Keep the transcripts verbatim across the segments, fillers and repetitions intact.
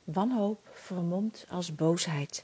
Wanhoop vermomd als boosheid.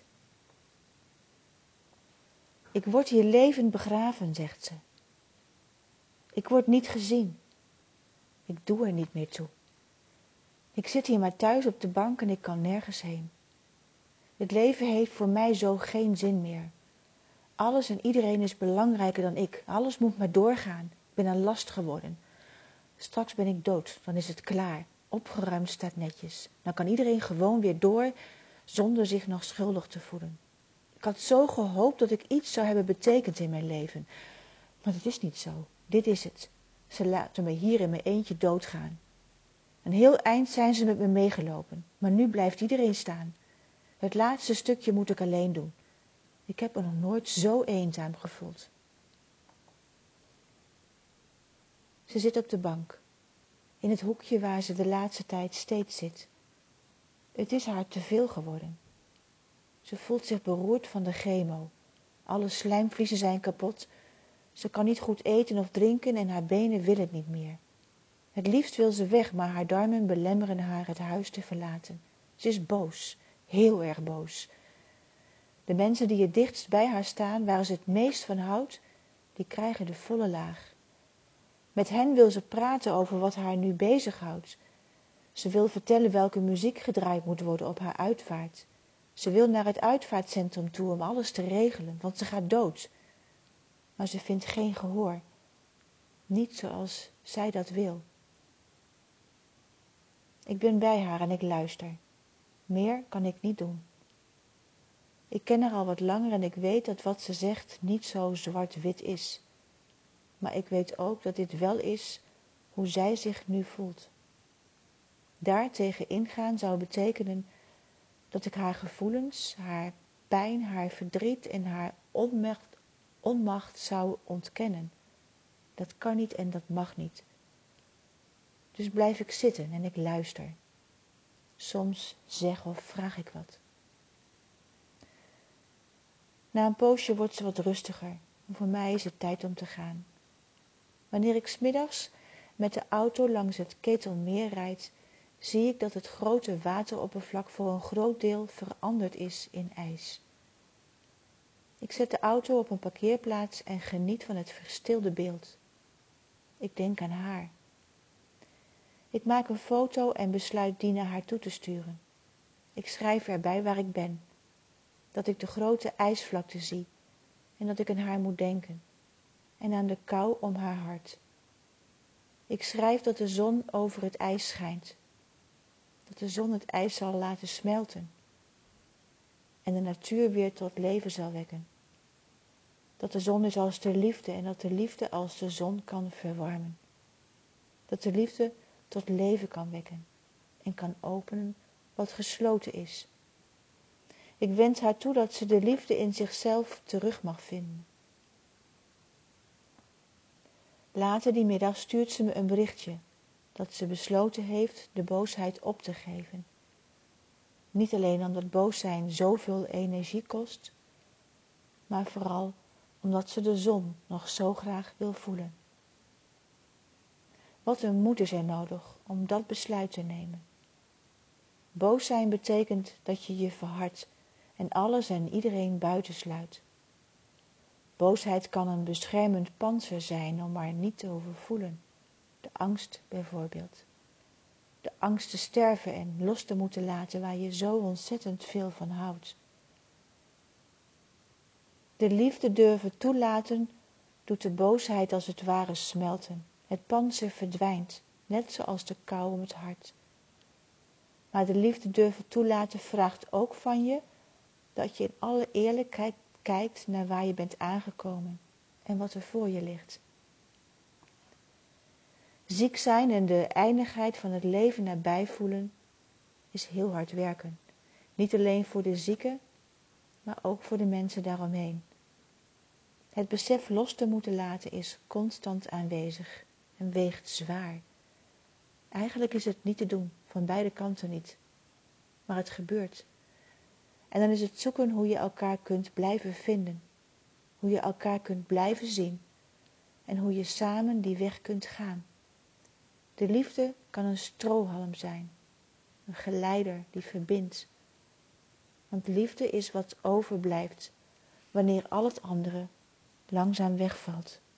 Ik word hier levend begraven, zegt ze. Ik word niet gezien. Ik doe er niet meer toe. Ik zit hier maar thuis op de bank en ik kan nergens heen. Het leven heeft voor mij zo geen zin meer. Alles en iedereen is belangrijker dan ik. Alles moet maar doorgaan. Ik ben een last geworden. Straks ben ik dood, dan is het klaar. Opgeruimd staat netjes. Dan kan iedereen gewoon weer door, zonder zich nog schuldig te voelen. Ik had zo gehoopt dat ik iets zou hebben betekend in mijn leven. Maar dat is niet zo. Dit is het. Ze laten me hier in mijn eentje doodgaan. Een heel eind zijn ze met me meegelopen. Maar nu blijft iedereen staan. Het laatste stukje moet ik alleen doen. Ik heb me nog nooit zo eenzaam gevoeld. Ze zit op de bank. In het hoekje waar ze de laatste tijd steeds zit. Het is haar te veel geworden. Ze voelt zich beroerd van de chemo. Alle slijmvliezen zijn kapot. Ze kan niet goed eten of drinken en haar benen willen het niet meer. Het liefst wil ze weg, maar haar darmen belemmeren haar het huis te verlaten. Ze is boos, heel erg boos. De mensen die het dichtst bij haar staan, waar ze het meest van houdt, die krijgen de volle laag. Met hen wil ze praten over wat haar nu bezighoudt. Ze wil vertellen welke muziek gedraaid moet worden op haar uitvaart. Ze wil naar het uitvaartcentrum toe om alles te regelen, want ze gaat dood. Maar ze vindt geen gehoor. Niet zoals zij dat wil. Ik ben bij haar en ik luister. Meer kan ik niet doen. Ik ken haar al wat langer en ik weet dat wat ze zegt niet zo zwart-wit is. Maar ik weet ook dat dit wel is hoe zij zich nu voelt. Daartegen ingaan zou betekenen dat ik haar gevoelens, haar pijn, haar verdriet en haar onmacht, onmacht zou ontkennen. Dat kan niet en dat mag niet. Dus blijf ik zitten en ik luister. Soms zeg of vraag ik wat. Na een poosje wordt ze wat rustiger en voor mij is het tijd om te gaan. Wanneer ik 's middags met de auto langs het Ketelmeer rijd, zie ik dat het grote wateroppervlak voor een groot deel veranderd is in ijs. Ik zet de auto op een parkeerplaats en geniet van het verstilde beeld. Ik denk aan haar. Ik maak een foto en besluit die naar haar toe te sturen. Ik schrijf erbij waar ik ben, dat ik de grote ijsvlakte zie en dat ik aan haar moet denken en aan de kou om haar hart. Ik schrijf dat de zon over het ijs schijnt, dat de zon het ijs zal laten smelten en de natuur weer tot leven zal wekken. Dat de zon is als de liefde en dat de liefde als de zon kan verwarmen. Dat de liefde tot leven kan wekken en kan openen wat gesloten is. Ik wens haar toe dat ze de liefde in zichzelf terug mag vinden. Later die middag stuurt ze me een berichtje dat ze besloten heeft de boosheid op te geven. Niet alleen omdat boos zijn zoveel energie kost, maar vooral omdat ze de zon nog zo graag wil voelen. Wat een moed is er nodig om dat besluit te nemen. Boos zijn betekent dat je je verhardt en alles en iedereen buitensluit. Boosheid kan een beschermend pantser zijn om er niet te over voelen. De angst bijvoorbeeld. De angst te sterven en los te moeten laten waar je zo ontzettend veel van houdt. De liefde durven toelaten doet de boosheid als het ware smelten. Het pantser verdwijnt, net zoals de kou om het hart. Maar de liefde durven toelaten vraagt ook van je dat je in alle eerlijkheid kijkt naar waar je bent aangekomen en wat er voor je ligt. Ziek zijn en de eindigheid van het leven nabij voelen is heel hard werken. Niet alleen voor de zieke, maar ook voor de mensen daaromheen. Het besef los te moeten laten is constant aanwezig en weegt zwaar. Eigenlijk is het niet te doen, van beide kanten niet. Maar het gebeurt. En dan is het zoeken hoe je elkaar kunt blijven vinden. Hoe je elkaar kunt blijven zien. En hoe je samen die weg kunt gaan. De liefde kan een strohalm zijn. een geleider die verbindt. Want liefde is wat overblijft wanneer al het andere langzaam wegvalt.